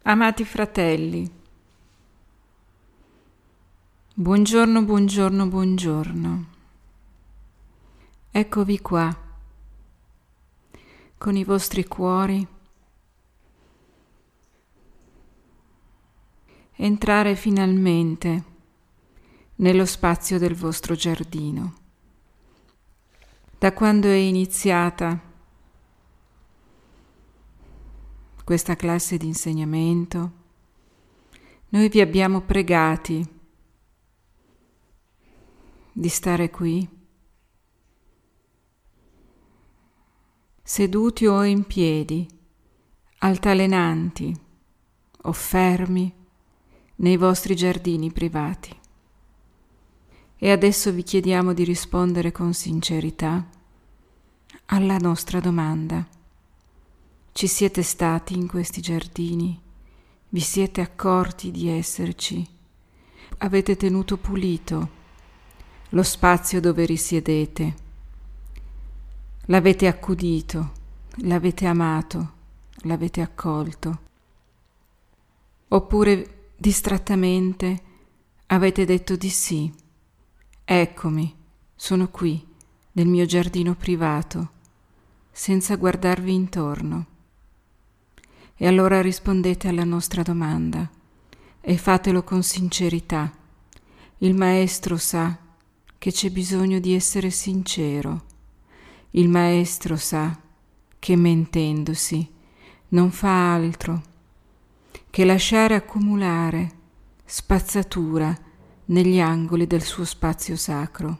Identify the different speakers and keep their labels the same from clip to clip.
Speaker 1: Amati fratelli, buongiorno, buongiorno, buongiorno. Eccovi qua, con i vostri cuori, entrare finalmente nello spazio del vostro giardino. Da quando è iniziata questa classe di insegnamento, noi vi abbiamo pregati di stare qui, seduti o in piedi, altalenanti o fermi nei vostri giardini privati. E adesso vi chiediamo di rispondere con sincerità alla nostra domanda. Ci siete stati in questi giardini? Vi siete accorti di esserci? Avete tenuto pulito lo spazio dove risiedete? L'avete accudito? L'avete amato? L'avete accolto? Oppure distrattamente avete detto di sì? Eccomi, sono qui, nel mio giardino privato, senza guardarvi intorno. E allora rispondete alla nostra domanda e fatelo con sincerità. Il Maestro sa che c'è bisogno di essere sincero. Il Maestro sa che mentendosi non fa altro che lasciare accumulare spazzatura negli angoli del suo spazio sacro.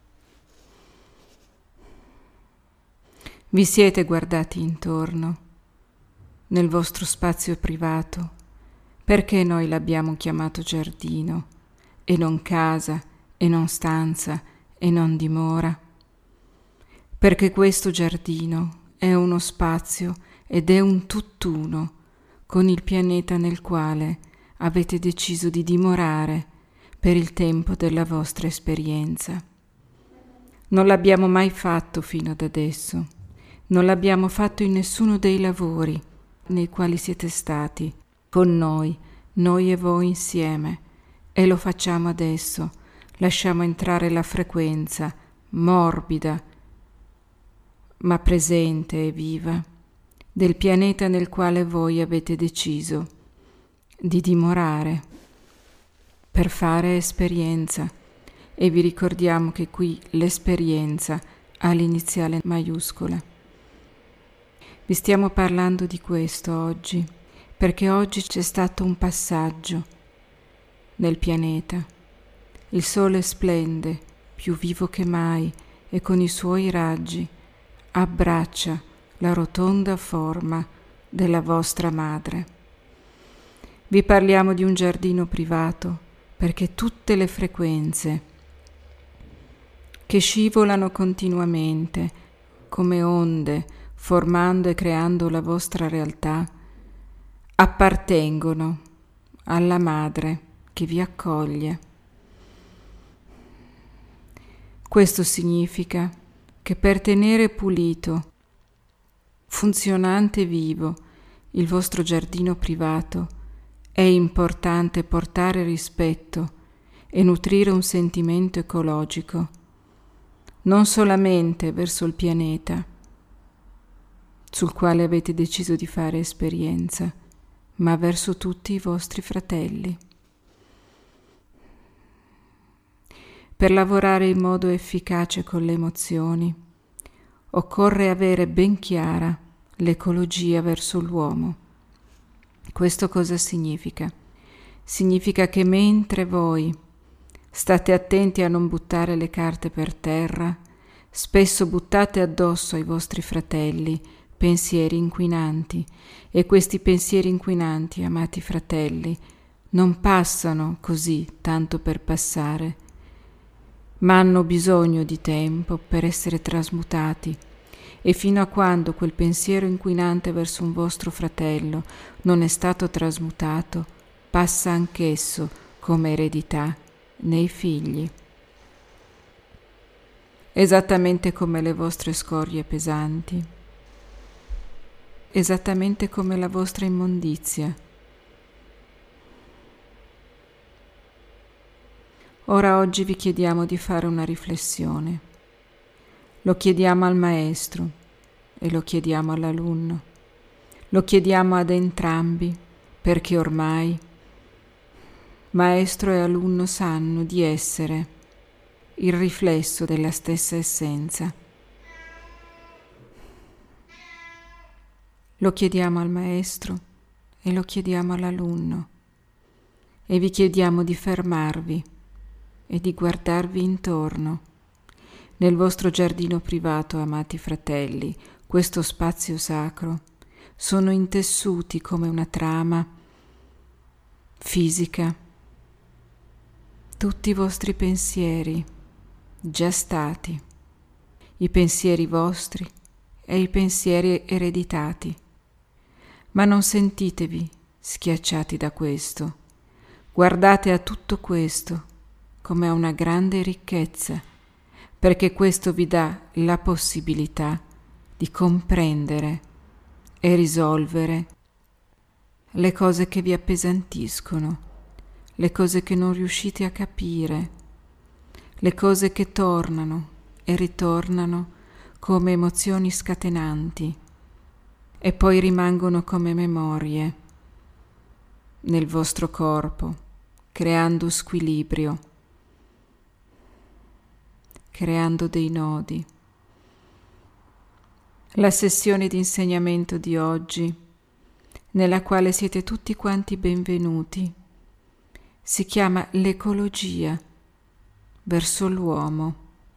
Speaker 1: Vi siete guardati intorno nel vostro spazio privato? Perché noi l'abbiamo chiamato giardino e non casa e non stanza e non dimora? Perché questo giardino è uno spazio ed è un tutt'uno con il pianeta nel quale avete deciso di dimorare per il tempo della vostra esperienza. Non l'abbiamo mai fatto fino ad adesso, non l'abbiamo fatto in nessuno dei lavori nei quali siete stati con noi e voi insieme, e lo facciamo adesso. Lasciamo entrare la frequenza morbida ma presente e viva del pianeta nel quale voi avete deciso di dimorare per fare esperienza. E vi ricordiamo che qui l'esperienza ha l'iniziale maiuscola. Vi stiamo parlando di questo oggi, perché oggi c'è stato un passaggio nel pianeta. Il Sole splende, più vivo che mai, e con i suoi raggi abbraccia la rotonda forma della vostra madre. Vi parliamo di un giardino privato, perché tutte le frequenze che scivolano continuamente come onde, formando e creando la vostra realtà, appartengono alla madre che vi accoglie. Questo significa che per tenere pulito, funzionante e vivo il vostro giardino privato è importante portare rispetto e nutrire un sentimento ecologico, non solamente verso il pianeta sul quale avete deciso di fare esperienza, ma verso tutti i vostri fratelli. Per lavorare in modo efficace con le emozioni, occorre avere ben chiara l'ecologia verso l'uomo. Questo cosa significa? Significa che mentre voi state attenti a non buttare le carte per terra, spesso buttate addosso ai vostri fratelli pensieri inquinanti, e questi pensieri inquinanti, amati fratelli, non passano così tanto per passare, ma hanno bisogno di tempo per essere trasmutati, e fino a quando quel pensiero inquinante verso un vostro fratello non è stato trasmutato, passa anch'esso come eredità nei figli. Esattamente come le vostre scorie pesanti, esattamente come la vostra immondizia, Ora oggi vi chiediamo di fare una riflessione. Lo chiediamo al maestro e lo chiediamo all'alunno. Lo chiediamo ad entrambi perché ormai maestro e alunno sanno di essere il riflesso della stessa essenza. Lo chiediamo al maestro e lo chiediamo all'alunno e vi chiediamo di fermarvi e di guardarvi intorno. Nel vostro giardino privato, amati fratelli, questo spazio sacro, sono intessuti come una trama fisica tutti i vostri pensieri già stati, i pensieri vostri e i pensieri ereditati. Ma non sentitevi schiacciati da questo. Guardate a tutto questo come a una grande ricchezza, perché questo vi dà la possibilità di comprendere e risolvere le cose che vi appesantiscono, le cose che non riuscite a capire, le cose che tornano e ritornano come emozioni scatenanti e poi rimangono come memorie nel vostro corpo, creando squilibrio, creando dei nodi. La sessione di insegnamento di oggi, nella quale siete tutti quanti benvenuti, si chiama l'ecologia verso l'uomo.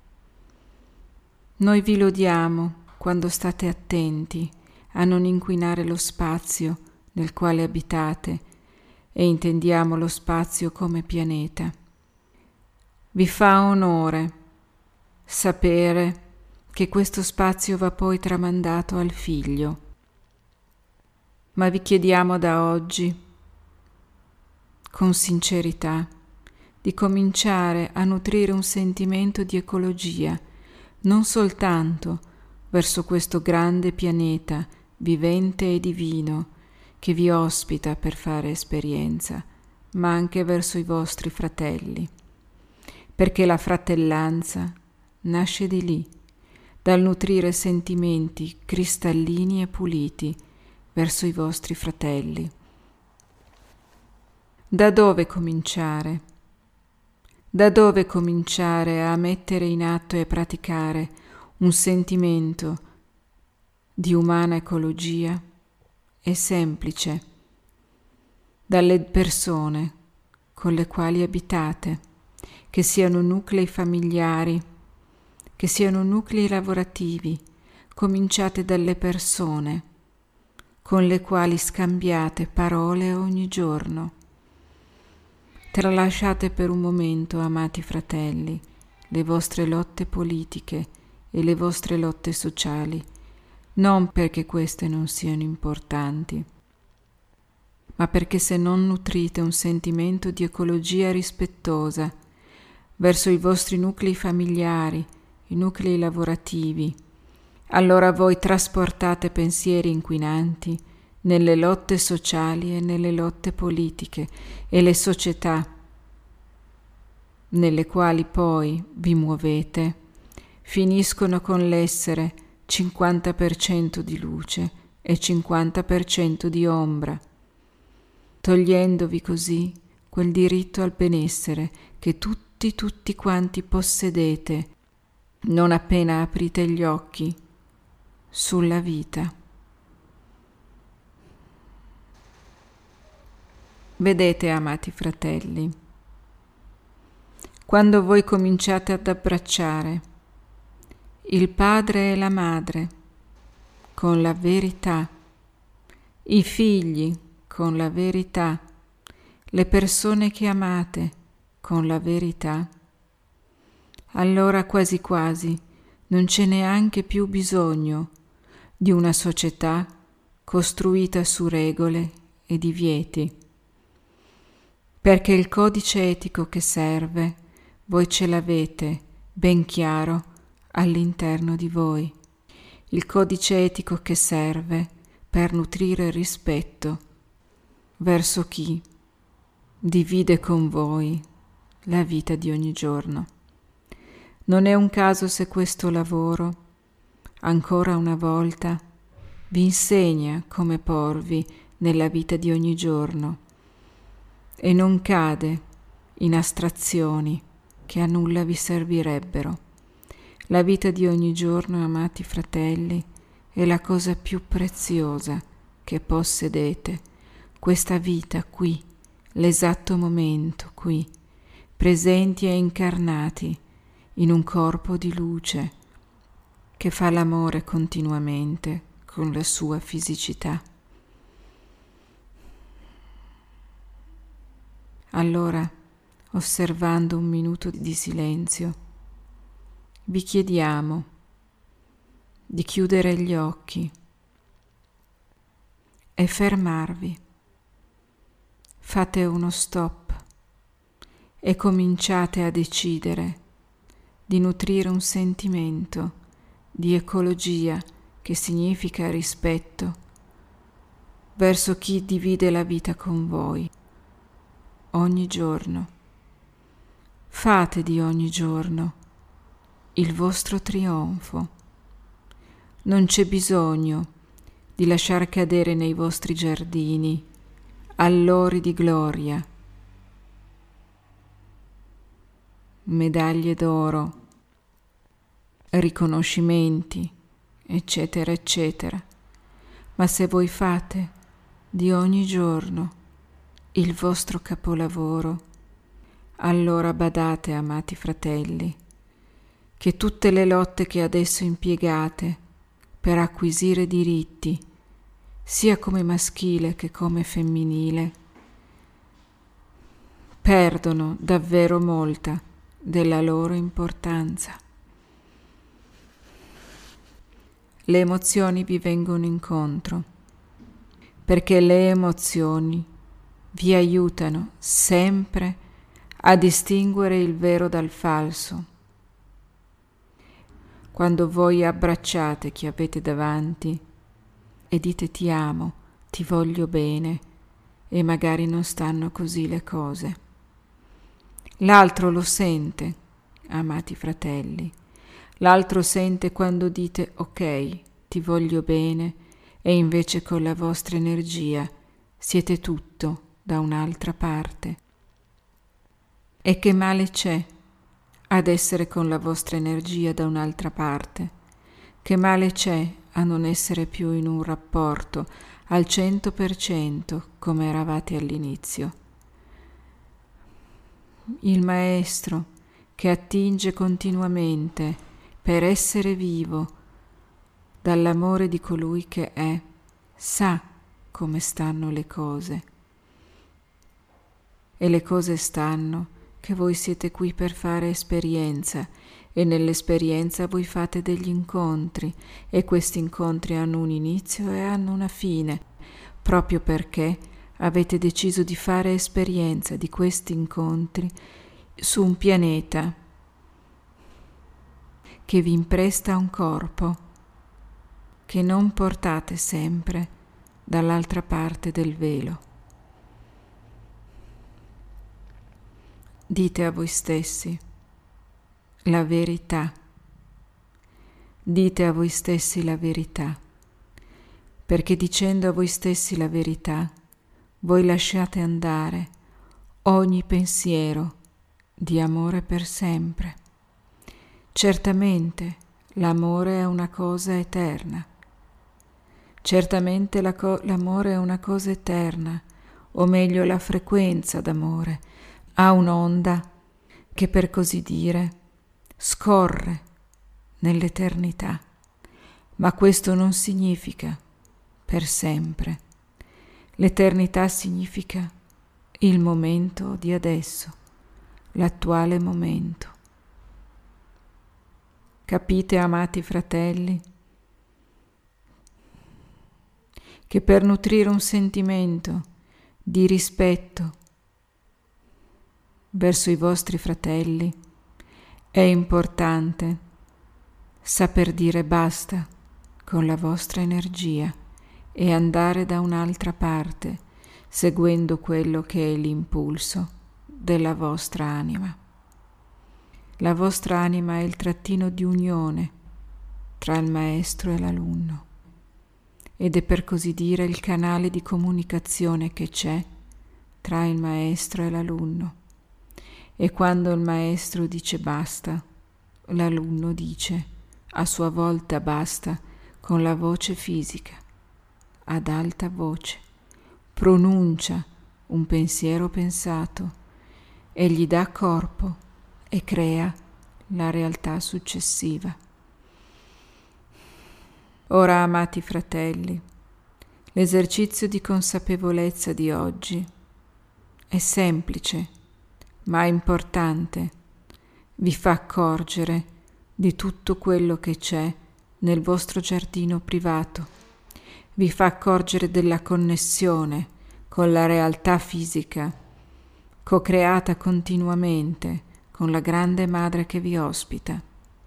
Speaker 1: Noi vi lodiamo quando state attenti a non inquinare lo spazio nel quale abitate e intendiamo lo spazio come pianeta. Vi fa onore sapere che questo spazio va poi tramandato al figlio. Ma vi chiediamo da oggi, con sincerità, di cominciare a nutrire un sentimento di ecologia, non soltanto verso questo grande pianeta vivente e divino che vi ospita per fare esperienza, ma anche verso i vostri fratelli, perché la fratellanza nasce di lì, dal nutrire sentimenti cristallini e puliti verso i vostri fratelli. Da dove cominciare? Da dove cominciare a mettere in atto e praticare un sentimento di umana ecologia? È semplice. Dalle persone con le quali abitate, che siano nuclei familiari, che siano nuclei lavorativi, cominciate dalle persone con le quali scambiate parole ogni giorno. Tralasciate per un momento, amati fratelli, le vostre lotte politiche e le vostre lotte sociali, non perché queste non siano importanti, ma perché se non nutrite un sentimento di ecologia rispettosa verso i vostri nuclei familiari, i nuclei lavorativi, allora voi trasportate pensieri inquinanti nelle lotte sociali e nelle lotte politiche e le società nelle quali poi vi muovete finiscono con l'essere 50% di luce e 50% di ombra, togliendovi così quel diritto al benessere che tutti quanti possedete non appena aprite gli occhi sulla vita. Vedete, amati fratelli, quando voi cominciate ad abbracciare il padre e la madre con la verità, i figli con la verità, le persone che amate con la verità, allora quasi quasi non c'è neanche più bisogno di una società costruita su regole e divieti, perché il codice etico che serve voi ce l'avete ben chiaro all'interno di voi, il codice etico che serve per nutrire rispetto verso chi divide con voi la vita di ogni giorno. Non è un caso se questo lavoro, ancora una volta, vi insegna come porvi nella vita di ogni giorno e non cade in astrazioni che a nulla vi servirebbero. La vita di ogni giorno, amati fratelli, è la cosa più preziosa che possedete. Questa vita qui, l'esatto momento qui, presenti e incarnati in un corpo di luce che fa l'amore continuamente con la sua fisicità. Allora, osservando un minuto di silenzio, vi chiediamo di chiudere gli occhi e fermarvi. Fate uno stop e cominciate a decidere di nutrire un sentimento di ecologia, che significa rispetto, verso chi divide la vita con voi ogni giorno. Fate di ogni giorno il vostro trionfo. Non c'è bisogno di lasciar cadere nei vostri giardini allori di gloria, medaglie d'oro, riconoscimenti, eccetera, eccetera. Ma se voi fate di ogni giorno il vostro capolavoro, allora badate, amati fratelli, che tutte le lotte che adesso impiegate per acquisire diritti, sia come maschile che come femminile, perdono davvero molta della loro importanza. Le emozioni vi vengono incontro, perché le emozioni vi aiutano sempre a distinguere il vero dal falso. Quando voi abbracciate chi avete davanti e dite ti amo, ti voglio bene, e magari non stanno così le cose, l'altro lo sente, amati fratelli. L'altro sente quando dite ok, ti voglio bene, e invece con la vostra energia siete tutto da un'altra parte. E che male c'è ad essere con la vostra energia da un'altra parte? Che male c'è a non essere più in un rapporto al 100% come eravate all'inizio? Il maestro che attinge continuamente per essere vivo dall'amore di colui che è, sa come stanno le cose. E le cose stanno che voi siete qui per fare esperienza, e nell'esperienza voi fate degli incontri, e questi incontri hanno un inizio e hanno una fine, proprio perché avete deciso di fare esperienza di questi incontri su un pianeta che vi impresta un corpo che non portate sempre dall'altra parte del velo. Dite a voi stessi la verità. Dite a voi stessi la verità, perché dicendo a voi stessi la verità, voi lasciate andare ogni pensiero di amore per sempre. Certamente l'amore è una cosa eterna. Certamente l'amore è una cosa eterna, o meglio la frequenza d'amore ha un'onda che, per così dire, scorre nell'eternità, ma questo non significa per sempre. L'eternità significa il momento di adesso, l'attuale momento. Capite, amati fratelli, che per nutrire un sentimento di rispetto verso i vostri fratelli è importante saper dire basta con la vostra energia e andare da un'altra parte, seguendo quello che è l'impulso della vostra anima. La vostra anima è il trattino di unione tra il maestro e l'alunno ed è per così dire il canale di comunicazione che c'è tra il maestro e l'alunno. E quando il maestro dice basta, l'alunno dice a sua volta basta con la voce fisica, ad alta voce, pronuncia un pensiero pensato e gli dà corpo e crea la realtà successiva. Ora, amati fratelli, l'esercizio di consapevolezza di oggi è semplice, ma importante. Vi fa accorgere di tutto quello che c'è nel vostro giardino privato. Vi fa accorgere della connessione con la realtà fisica, co-creata continuamente con la grande madre che vi ospita.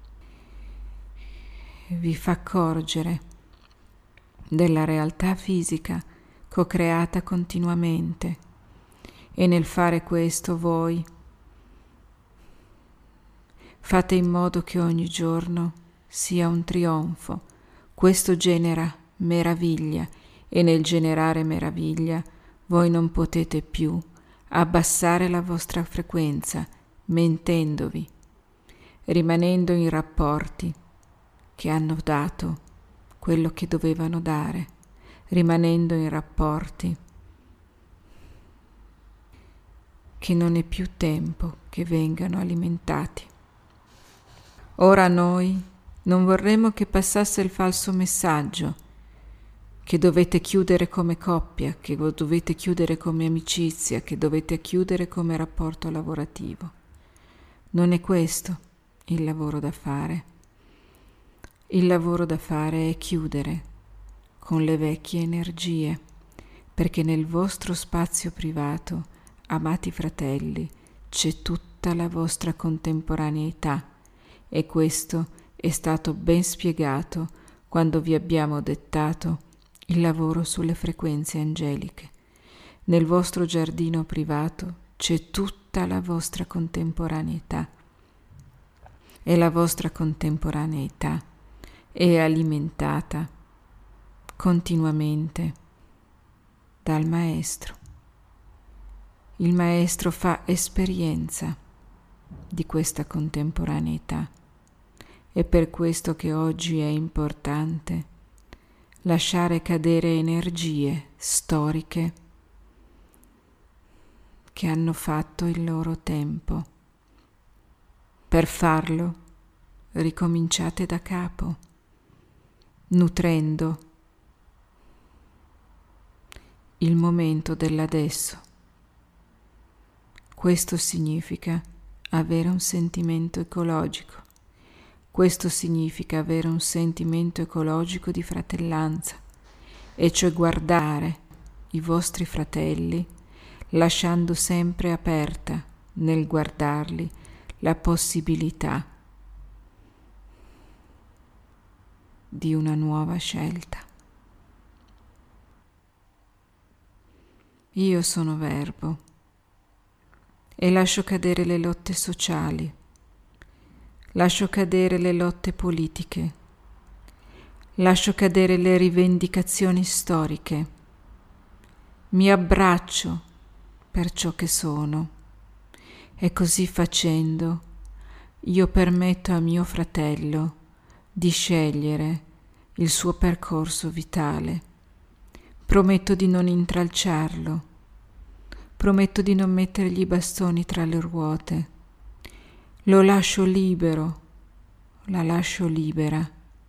Speaker 1: Vi fa accorgere della realtà fisica co-creata continuamente e nel fare questo voi fate in modo che ogni giorno sia un trionfo. Questo genera meraviglia e nel generare meraviglia voi non potete più abbassare la vostra frequenza mentendovi, rimanendo in rapporti che hanno dato quello che dovevano dare, rimanendo in rapporti che non è più tempo che vengano alimentati. Ora noi non vorremmo che passasse il falso messaggio che dovete chiudere come coppia, che dovete chiudere come amicizia, che dovete chiudere come rapporto lavorativo. Non è questo il lavoro da fare. Il lavoro da fare è chiudere con le vecchie energie, perché nel vostro spazio privato, amati fratelli, c'è tutta la vostra contemporaneità e questo è stato ben spiegato quando vi abbiamo dettato il lavoro sulle frequenze angeliche. Nel vostro giardino privato c'è tutta la vostra contemporaneità e la vostra contemporaneità è alimentata continuamente dal maestro. Il maestro fa esperienza di questa contemporaneità. È per questo che oggi è importante lasciare cadere energie storiche che hanno fatto il loro tempo. Per farlo, ricominciate da capo, nutrendo il momento dell'adesso. Questo significa avere un sentimento ecologico. Questo significa avere un sentimento ecologico di fratellanza, e cioè guardare i vostri fratelli, lasciando sempre aperta nel guardarli la possibilità di una nuova scelta. Io sono verbo e lascio cadere le lotte sociali, lascio cadere le lotte politiche, lascio cadere le rivendicazioni storiche, mi abbraccio per ciò che sono e così facendo io permetto a mio fratello di scegliere il suo percorso vitale. Prometto di non intralciarlo, prometto di non mettergli i bastoni tra le ruote. Lo lascio libero, la lascio libera,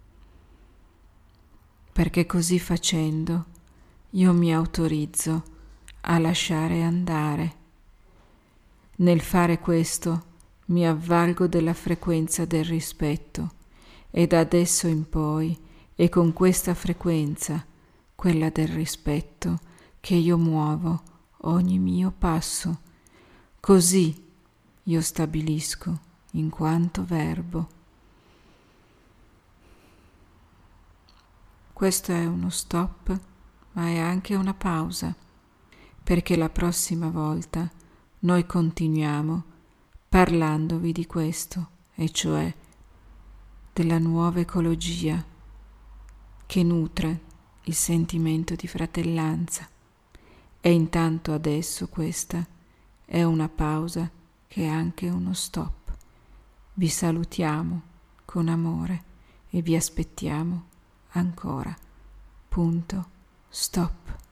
Speaker 1: perché così facendo io mi autorizzo a lasciare andare. Nel fare questo mi avvalgo della frequenza del rispetto e da adesso in poi è con questa frequenza, quella del rispetto, che io muovo ogni mio passo. Così io stabilisco in quanto verbo. Questo è uno stop, ma è anche una pausa, perché la prossima volta noi continuiamo parlandovi di questo, e cioè della nuova ecologia che nutre il sentimento di fratellanza. E intanto adesso questa è una pausa che è anche uno stop. Vi salutiamo con amore e vi aspettiamo ancora. Punto. Stop.